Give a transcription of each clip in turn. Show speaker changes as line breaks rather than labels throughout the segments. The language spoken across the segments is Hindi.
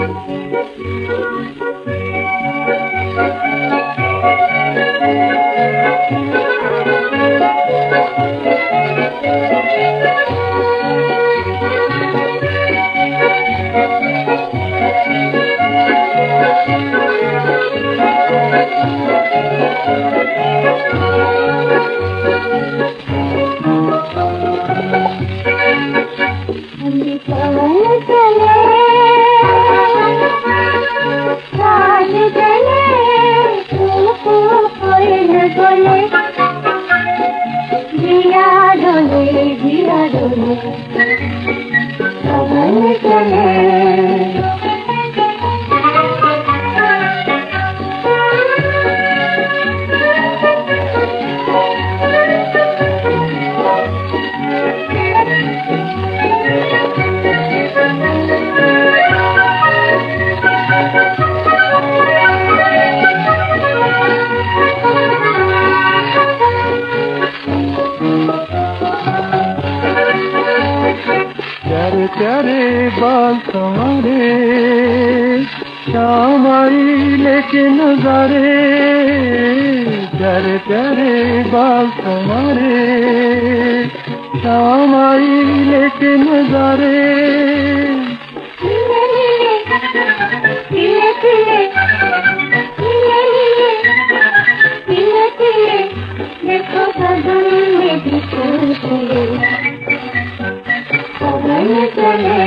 प्यारे बाल तुम्हारे शाम आई लेके नजारे, प्यारे प्यारे बाल तुम्हारे शाम आई लेके नजारे।
देखो सदन में भी चले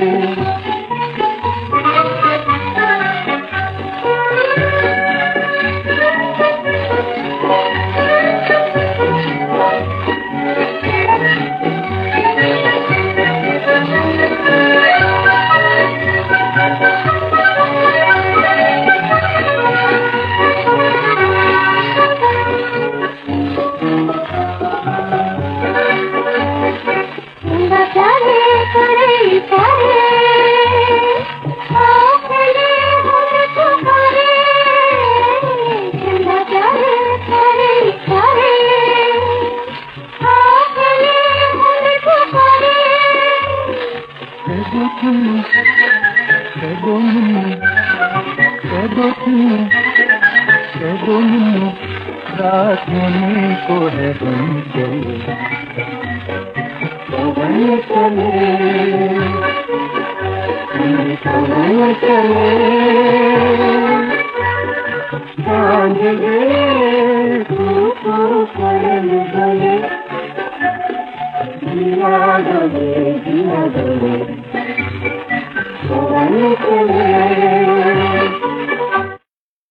रात होने को है हम चले चले सांझ गए तू कोयल बोले दिया डोले